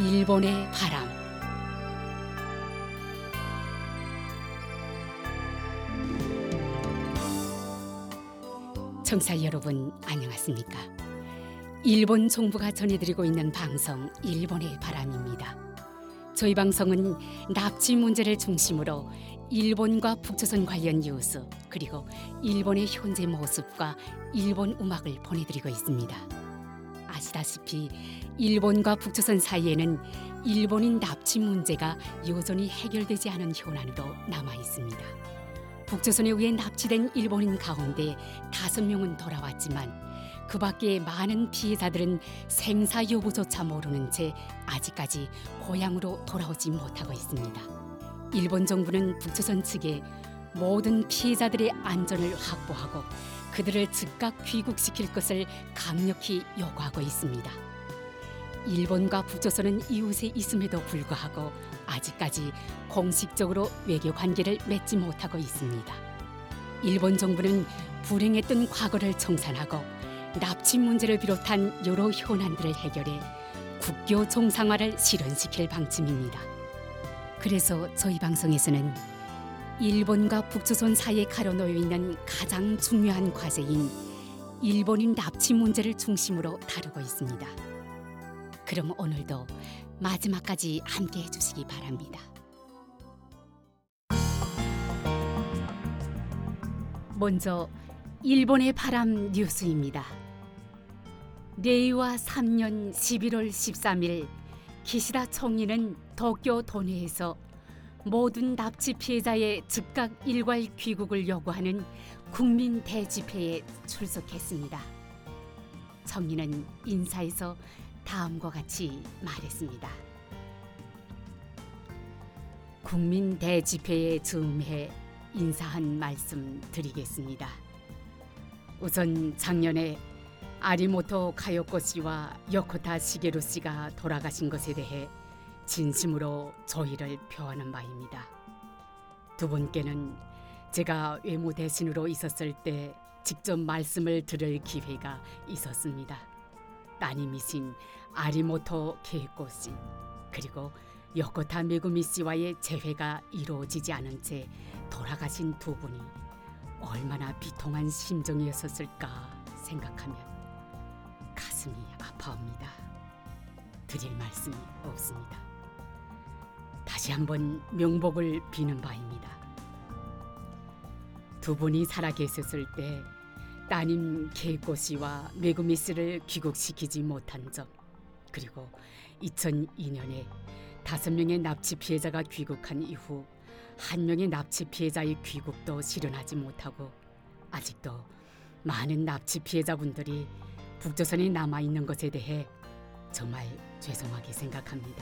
일본의 바람. 청취자 여러분 안녕하십니까? 일본 정부가 전해드리고 있는 방송 일본의 바람입니다. 저희 방송은 납치 문제를 중심으로 일본과 북조선 관련 뉴스 그리고 일본의 현재 모습과 일본 음악을 보내드리고 있습니다. 아시다시피 일본과 북조선 사이에는 일본인 납치 문제가 여전히 해결되지 않은 현안으로 남아 있습니다. 북조선에 의해 납치된 일본인 가운데 5명은 돌아왔지만 그 밖에 많은 피해자들은 생사 여부조차 모르는 채 아직까지 고향으로 돌아오지 못하고 있습니다. 일본 정부는 북조선 측에 모든 피해자들의 안전을 확보하고 그들을 즉각 귀국시킬 것을 강력히 요구하고 있습니다. 일본과 북조선은 이웃에 있음에도 불구하고 아직까지 공식적으로 외교 관계를 맺지 못하고 있습니다. 일본 정부는 불행했던 과거를 청산하고 납치 문제를 비롯한 여러 현안들을 해결해 국교 정상화를 실현시킬 방침입니다. 그래서 저희 방송에서는 일본과 북조선 사이에 가로놓여 있는 가장 중요한 과제인 일본인 납치 문제를 중심으로 다루고 있습니다. 그럼 오늘도 마지막까지 함께 해주시기 바랍니다. 먼저 일본의 바람 뉴스입니다. 레이와 3년 11월 13일 기시다 총리는 도쿄 도내에서 모든 납치 피해자의 즉각 일괄 귀국을 요구하는 국민 대집회에 출석했습니다. 총리는 인사에서 다음과 같이 말했습니다. 국민 대집회에 즈음해 인사한 말씀 드리겠습니다. 우선 작년에 아리모토 가요코 씨와 요코타 시게루 씨가 돌아가신 것에 대해 진심으로 조의를 표하는 바입니다. 두 분께는 제가 외무 대신으로 있었을 때 직접 말씀을 들을 기회가 있었습니다. 따님이신 아리모토 케이코 씨 그리고 요코타 메구미 씨와의 재회가 이루어지지 않은 채 돌아가신 두 분이 얼마나 비통한 심정이었을까 생각하면 가슴이 아파옵니다. 드릴 말씀이 없습니다. 다시 한번 명복을 비는 바입니다. 두 분이 살아 계셨을 때 따님 케이코 씨와 메구미 씨를 귀국시키지 못한 점, 그리고 2002년에 5명의 납치 피해자가 귀국한 이후 1명의 납치 피해자의 귀국도 실현하지 못하고 아직도 많은 납치 피해자분들이 북조선에 남아있는 것에 대해 정말 죄송하게 생각합니다.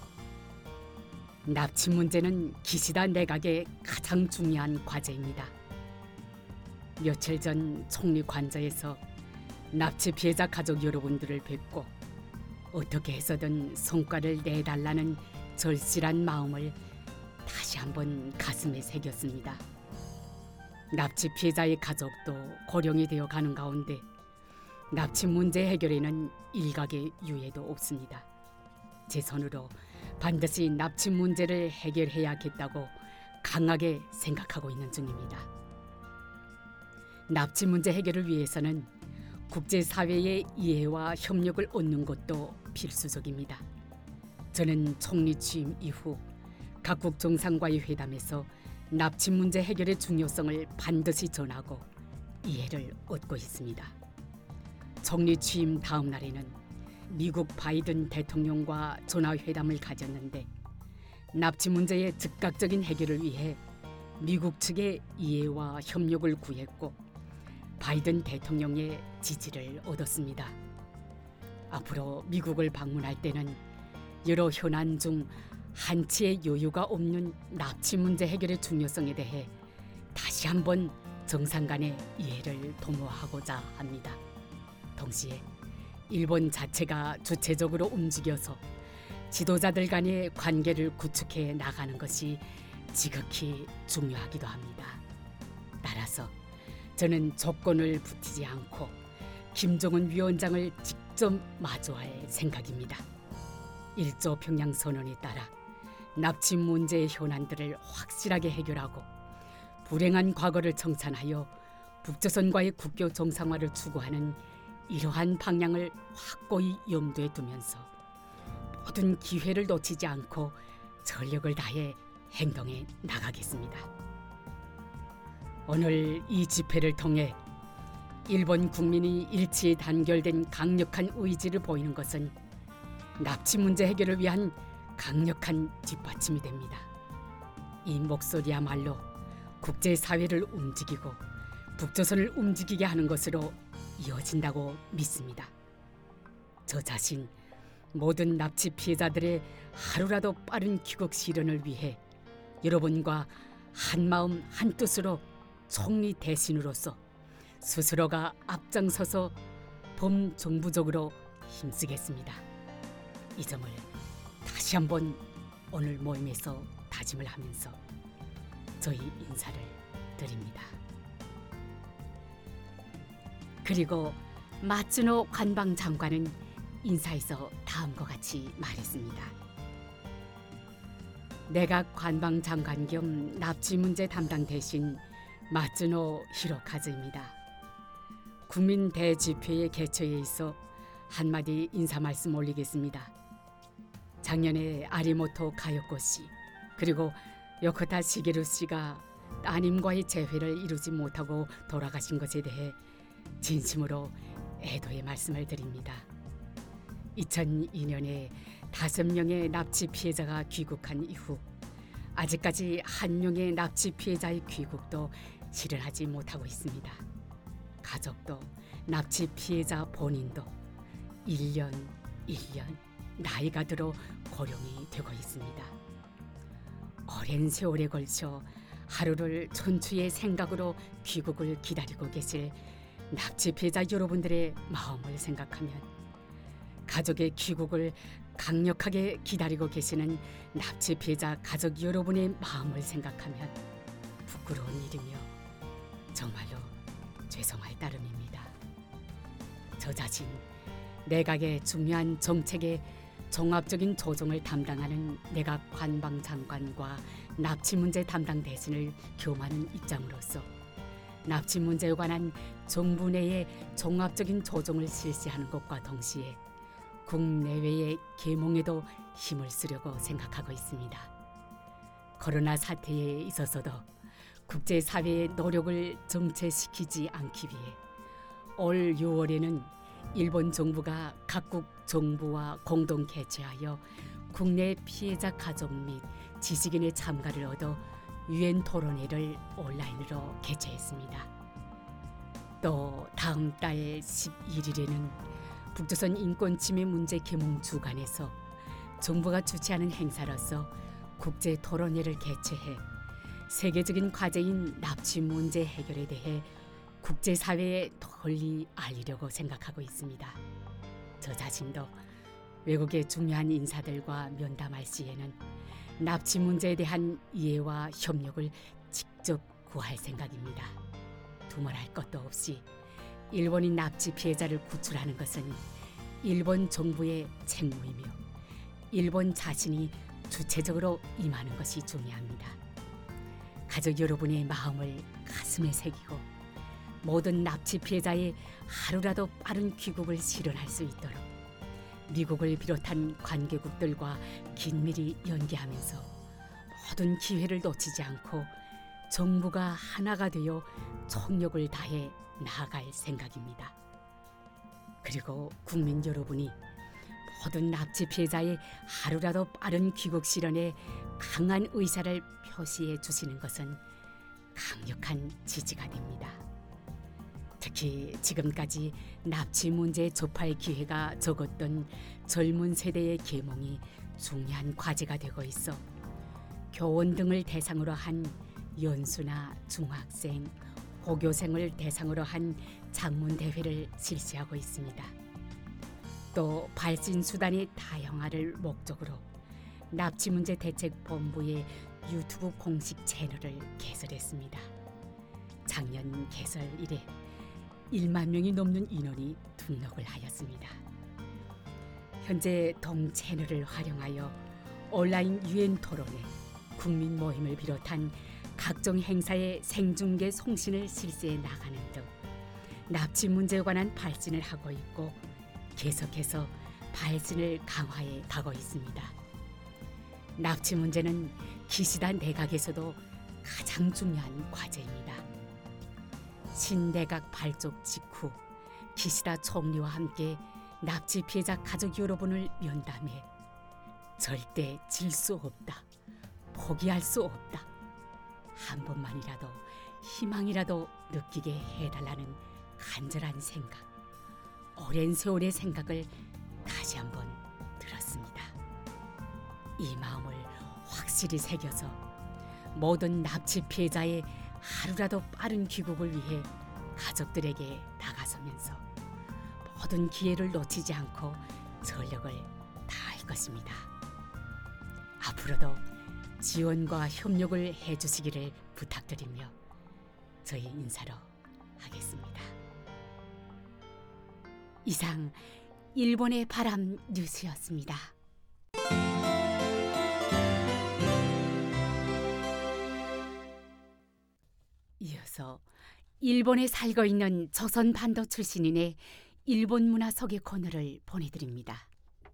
납치 문제는 기시다 내각의 가장 중요한 과제입니다. 며칠 전 총리 관저에서 납치 피해자 가족 여러분들을 뵙고 어떻게 해서든 성과를 내달라는 절실한 마음을 다시 한번 가슴에 새겼습니다. 납치 피해자의 가족도 고령이 되어 가는 가운데 납치 문제 해결에는 일각의 유예도 없습니다. 제 손으로 반드시 납치 문제를 해결해야겠다고 강하게 생각하고 있는 중입니다. 납치 문제 해결을 위해서는 국제사회의 이해와 협력을 얻는 것도 필수적입니다. 저는 총리 취임 이후 각국 정상과의 회담에서 납치 문제 해결의 중요성을 반드시 전하고 이해를 얻고 있습니다. 총리 취임 다음 날에는 미국 바이든 대통령과 전화회담을 가졌는데 납치 문제의 즉각적인 해결을 위해 미국 측의 이해와 협력을 구했고 바이든 대통령의 지지를 얻었습니다. 앞으로 미국을 방문할 때는 여러 현안 중 한치의 여유가 없는 납치 문제 해결의 중요성에 대해 다시 한번 정상 간의 이해를 도모하고자 합니다. 동시에 일본 자체가 주체적으로 움직여서 지도자들 간의 관계를 구축해 나가는 것이 지극히 중요하기도 합니다. 따라서 저는 조건을 붙이지 않고 김정은 위원장을 직접 마주할 생각입니다. 일조 평양 선언에 따라 납치 문제의 현안들을 확실하게 해결하고 불행한 과거를 청산하여 북조선과의 국교 정상화를 추구하는 이러한 방향을 확고히 염두에 두면서 모든 기회를 놓치지 않고 전력을 다해 행동해 나가겠습니다. 오늘 이 집회를 통해 일본 국민이 일치에 단결된 강력한 의지를 보이는 것은 납치 문제 해결을 위한 강력한 뒷받침이 됩니다. 이 목소리야말로 국제사회를 움직이고 북조선을 움직이게 하는 것으로 이어진다고 믿습니다. 저 자신 모든 납치 피해자들의 하루라도 빠른 귀국 실현을 위해 여러분과 한마음 한뜻으로 총리 대신으로서 스스로가 앞장서서 범정부적으로 힘쓰겠습니다. 이 점을 다시 한번 오늘 모임에서 다짐을 하면서 저희 인사를 드립니다. 그리고 마츠노 관방장관은 인사에서 다음과 같이 말했습니다. 내각 관방장관 겸 납치 문제 담당 대신 마츠노 히로카즈입니다. 국민 대집회의 개최에 있어 한마디 인사 말씀 올리겠습니다. 작년에 아리모토 가요코 씨 그리고 요코타 시게루 씨가 따님과의 재회를 이루지 못하고 돌아가신 것에 대해 진심으로 애도의 말씀을 드립니다. 2002년에 5명의 납치 피해자가 귀국한 이후 아직까지 한 명의 납치 피해자의 귀국도 실현하지 못하고 있습니다. 가족도 납치 피해자 본인도 1년 나이가 들어 고령이 되고 있습니다. 오랜 세월에 걸쳐 하루를 천추의 생각으로 귀국을 기다리고 계실 납치 피해자 여러분들의 마음을 생각하면 가족의 귀국을 강력하게 기다리고 계시는 납치 피해자 가족 여러분의 마음을 생각하면 부끄러운 일이며 정말로 죄송할 따름입니다. 저 자신 내각의 중요한 정책의 종합적인 조정을 담당하는 내각 관방장관과 납치 문제 담당 대신을 겸하는 입장으로서 납치 문제에 관한 정부 내의 종합적인 조정을 실시하는 것과 동시에 국내외의 계몽에도 힘을 쓰려고 생각하고 있습니다. 코로나 사태에 있어서도 국제사회의 노력을 정체시키지 않기 위해 올 6월에는 일본 정부가 각국 정부와 공동 개최하여 국내 피해자 가족 및 지식인의 참가를 얻어 유엔 토론회를 온라인으로 개최했습니다. 또 다음 달 11일에는 북조선 인권침해 문제 계몽 주간에서 정부가 주최하는 행사로서 국제 토론회를 개최해 세계적인 과제인 납치 문제 해결에 대해 국제사회에 널리 알리려고 생각하고 있습니다. 저 자신도 외국의 중요한 인사들과 면담할 시에는 납치 문제에 대한 이해와 협력을 직접 구할 생각입니다. 두말할 것도 없이 일본인 납치 피해자를 구출하는 것은 일본 정부의 책무이며 일본 자신이 주체적으로 임하는 것이 중요합니다. 가족 여러분의 마음을 가슴에 새기고 모든 납치 피해자의 하루라도 빠른 귀국을 실현할 수 있도록 미국을 비롯한 관계국들과 긴밀히 연계하면서 모든 기회를 놓치지 않고 정부가 하나가 되어 총력을 다해 나아갈 생각입니다. 그리고 국민 여러분이 모든 납치 피해자의 하루라도 빠른 귀국 실현에 강한 의사를 표시해 주시는 것은 강력한 지지가 됩니다. 특히 지금까지 납치 문제에 접할 기회가 적었던 젊은 세대의 계몽이 중요한 과제가 되고 있어 교원 등을 대상으로 한 연수나 중학생, 고교생을 대상으로 한 장문 대회를 실시하고 있습니다. 또 발신 수단의 다양화를 목적으로 납치 문제 대책 본부의 유튜브 공식 채널을 개설했습니다. 작년 개설 이래 1만 명이 넘는 인원이 등록을 하였습니다. 현재 동 채널을 활용하여 온라인 유엔 토론회, 국민 모임을 비롯한 각종 행사의 생중계 송신을 실시해 나가는 등 납치 문제에 관한 발진을 하고 있고 계속해서 발진을 강화해 가고 있습니다. 납치 문제는 기시다 내각에서도 가장 중요한 과제입니다. 신내각 발족 직후 기시다 총리와 함께 납치 피해자 가족 여러분을 면담해 절대 질 수 없다, 포기할 수 없다, 한 번만이라도 희망이라도 느끼게 해달라는 간절한 생각, 오랜 세월의 생각을 다시 한번 들었습니다. 이 마음을 확실히 새겨서 모든 납치 피해자의 하루라도 빠른 귀국을 위해 가족들에게 다가서면서 모든 기회를 놓치지 않고 전력을 다할 것입니다. 앞으로도 지원과 협력을 해주시기를 부탁드리며 저희 인사로 하겠습니다. 이상 일본의 바람 뉴스였습니다. 이어서 일본에 살고 있는 조선 반도 출신인의 일본 문화 소개 코너를 보내드립니다.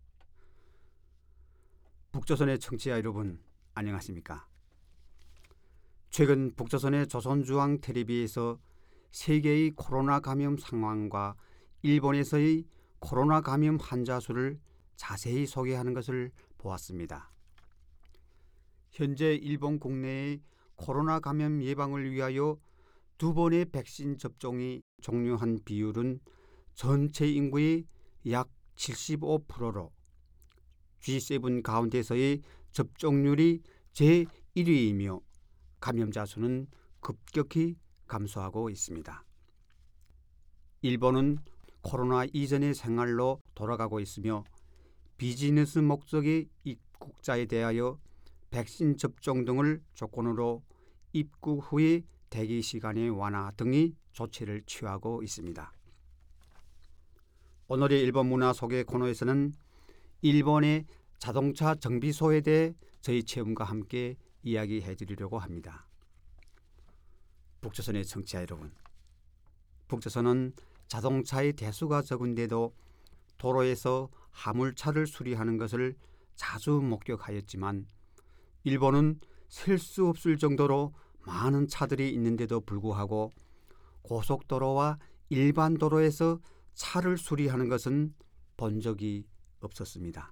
북조선의 청취자 여러분, 안녕하십니까? 최근 북조선의 조선중앙 텔레비에서 세계의 코로나 감염 상황과 일본에서의 코로나 감염 환자 수를 자세히 소개하는 것을 보았습니다. 현재 일본 국내의 코로나 감염 예방을 위하여 2번의 백신 접종이 종료한 비율은 전체 인구의 약 75%로 G7 가운데서의 접종률이 제1위이며 감염자 수는 급격히 감소하고 있습니다. 일본은 코로나 이전의 생활로 돌아가고 있으며 비즈니스 목적의 입국자에 대하여 백신 접종 등을 조건으로 입국 후의 대기 시간의 완화 등의 조치를 취하고 있습니다. 오늘의 일본 문화 소개 코너에서는 일본의 자동차 정비소에 대해 저희 체험과 함께 이야기해 드리려고 합니다. 북조선의 청취자 여러분, 북조선은 자동차의 대수가 적은데도 도로에서 화물차를 수리하는 것을 자주 목격하였지만 일본은 셀 수 없을 정도로 많은 차들이 있는데도 불구하고 고속도로와 일반 도로에서 차를 수리하는 것은 본 적이 없었습니다.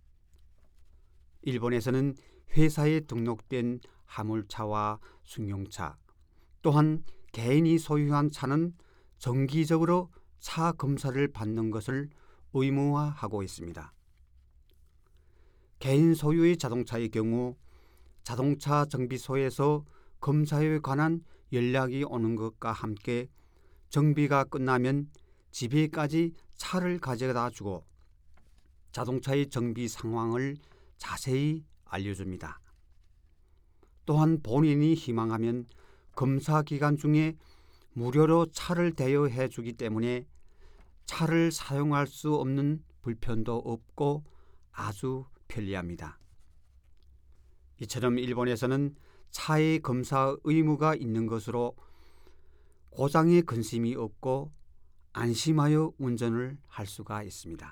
일본에서는 회사에 등록된 화물차와 승용차, 또한 개인이 소유한 차는 정기적으로 차 검사를 받는 것을 의무화하고 있습니다. 개인 소유의 자동차의 경우 자동차 정비소에서 검사에 관한 연락이 오는 것과 함께 정비가 끝나면 집에까지 차를 가져다 주고 자동차의 정비 상황을 자세히 알려줍니다. 또한 본인이 희망하면 검사 기간 중에 무료로 차를 대여해 주기 때문에 차를 사용할 수 없는 불편도 없고 아주 편리합니다. 이처럼 일본에서는 차의 검사 의무가 있는 것으로 고장에 근심이 없고 안심하여 운전을 할 수가 있습니다.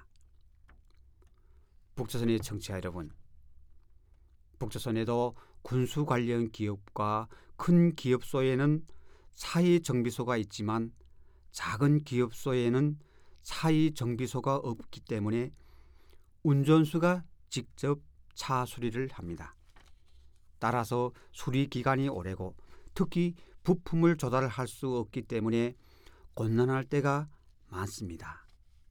북조선의 청취자 여러분, 북조선에도 군수 관련 기업과 큰 기업소에는 차의 정비소가 있지만 작은 기업소에는 차의 정비소가 없기 때문에 운전수가 직접 차 수리를 합니다. 따라서 수리 기간이 오래고 특히 부품을 조달할 수 없기 때문에 곤란할 때가 많습니다.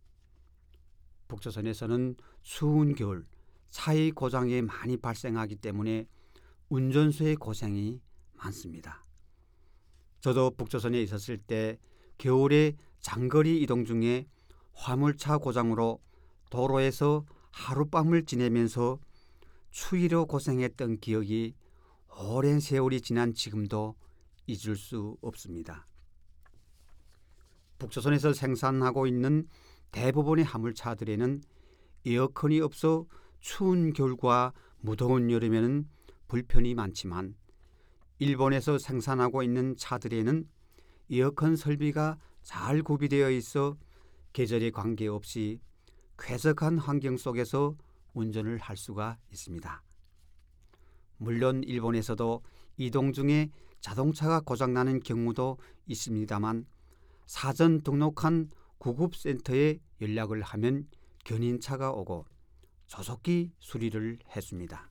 북조선에서는 추운 겨울 차의 고장이 많이 발생하기 때문에 운전수의 고생이 많습니다. 저도 북조선에 있었을 때 겨울에 장거리 이동 중에 화물차 고장으로 도로에서 하룻밤을 지내면서 추위로 고생했던 기억이 오랜 세월이 지난 지금도 잊을 수 없습니다. 북조선에서 생산하고 있는 대부분의 화물차들에는 에어컨이 없어 추운 겨울과 무더운 여름에는 불편이 많지만 일본에서 생산하고 있는 차들에는 에어컨 설비가 잘 구비되어 있어 계절에 관계없이 쾌적한 환경 속에서 운전을 할 수가 있습니다. 물론 일본에서도 이동 중에 자동차가 고장나는 경우도 있습니다만 사전 등록한 구급센터에 연락을 하면 견인차가 오고 조속히 수리를 해줍니다.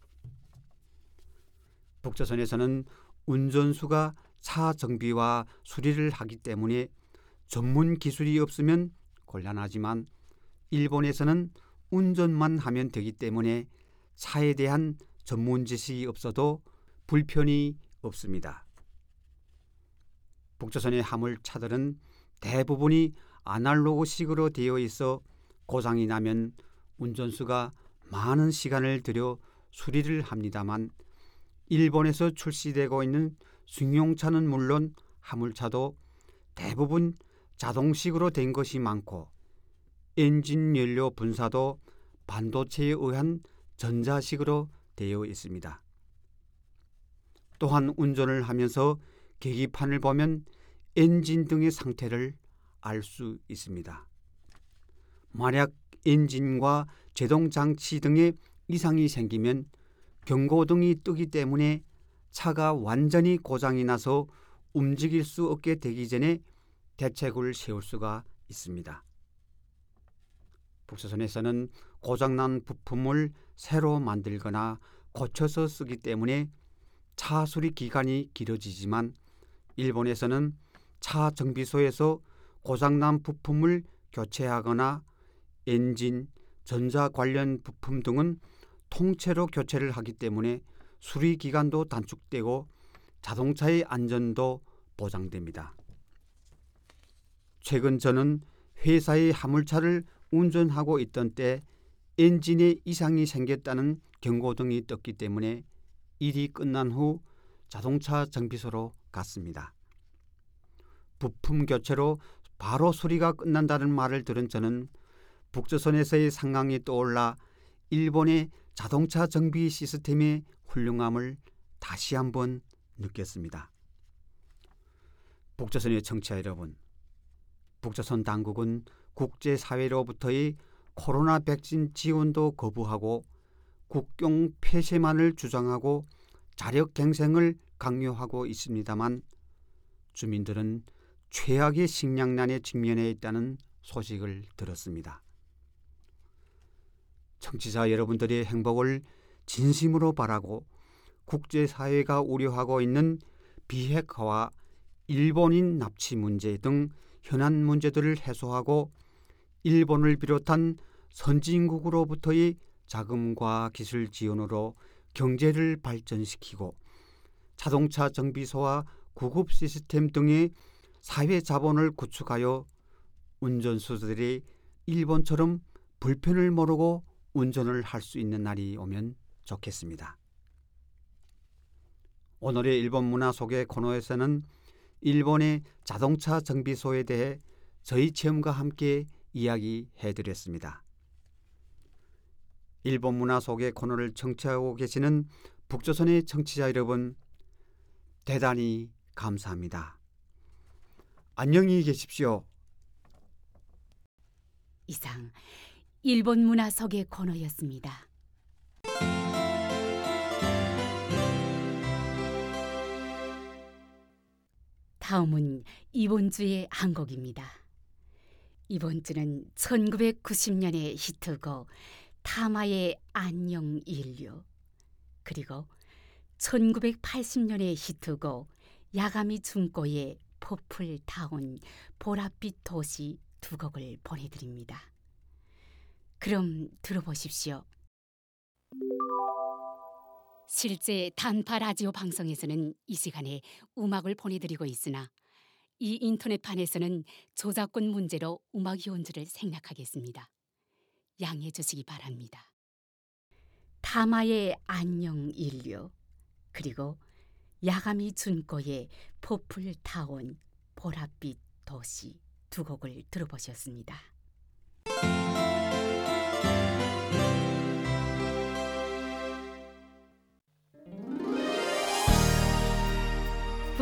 북조선에서는 운전수가 차 정비와 수리를 하기 때문에 전문 기술이 없으면 곤란하지만 일본에서는 운전만 하면 되기 때문에 차에 대한 전문 지식이 없어도 불편이 없습니다. 북조선의 화물차들은 대부분이 아날로그식으로 되어 있어 고장이 나면 운전수가 많은 시간을 들여 수리를 합니다만 일본에서 출시되고 있는 승용차는 물론 화물차도 대부분 자동식으로 된 것이 많고 엔진 연료 분사도 반도체에 의한 전자식으로 되어 있습니다. 또한 운전을 하면서 계기판을 보면 엔진 등의 상태를 알 수 있습니다. 만약 엔진과 제동장치 등의 이상이 생기면 경고등이 뜨기 때문에 차가 완전히 고장이 나서 움직일 수 없게 되기 전에 대책을 세울 수가 있습니다. 북조선에서는 고장난 부품을 새로 만들거나 고쳐서 쓰기 때문에 차 수리 기간이 길어지지만 일본에서는 차 정비소에서 고장난 부품을 교체하거나 엔진, 전자 관련 부품 등은 통째로 교체를 하기 때문에 수리 기간도 단축되고 자동차의 안전도 보장됩니다. 최근 저는 회사의 화물차를 운전하고 있던 때 엔진에 이상이 생겼다는 경고등이 떴기 때문에 일이 끝난 후 자동차 정비소로 갔습니다. 부품 교체로 바로 수리가 끝난다는 말을 들은 저는 북조선에서의 상황이 떠올라 일본의 자동차 정비 시스템의 훌륭함을 다시 한번 느꼈습니다. 북조선의 청취자 여러분, 북조선 당국은 국제사회로부터의 코로나 백신 지원도 거부하고 국경 폐쇄만을 주장하고 자력갱생을 강요하고 있습니다만 주민들은 최악의 식량난에 직면해 있다는 소식을 들었습니다. 청취자 여러분들의 행복을 진심으로 바라고 국제사회가 우려하고 있는 비핵화와 일본인 납치 문제 등 현안 문제들을 해소하고 일본을 비롯한 선진국으로부터의 자금과 기술 지원으로 경제를 발전시키고 자동차 정비소와 구급 시스템 등의 사회 자본을 구축하여 운전수들이 일본처럼 불편을 모르고 운전을 할 수 있는 날이 오면 좋겠습니다. 오늘의 일본 문화 소개 코너에서는 일본의 자동차 정비소에 대해 저희 체험과 함께 이야기해드렸습니다. 일본 문화 소개 코너를 청취하고 계시는 북조선의 청취자 여러분, 대단히 감사합니다. 안녕히 계십시오. 이상 일본 문화 소개 코너였습니다. 다음은 이번 주의 한 곡입니다. 이번 주는 1990년의 히트곡 타마의 안녕 인류, 그리고 1980년의 히트곡 야가미 준코의 포플 타운 보랏빛 도시 두 곡을 보내드립니다. 그럼 들어보십시오. 실제 단파 라디오 방송에서는 이 시간에 음악을 보내드리고 있으나 이 인터넷판에서는 저작권 문제로 음악 연주를 생략하겠습니다. 양해해 주시기 바랍니다. 타마의 안녕 인류, 그리고 야가미 준코의 포플 타운 보랏빛 도시 두 곡을 들어보셨습니다.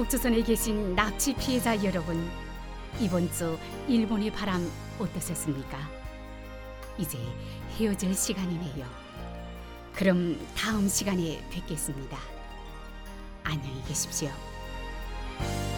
북조선에 계신 납치 피해자 여러분, 이번 주 일본의 바람 어떠셨습니까? 이제 헤어질 시간이네요. 그럼 다음 시간에 뵙겠습니다. 안녕히 계십시오.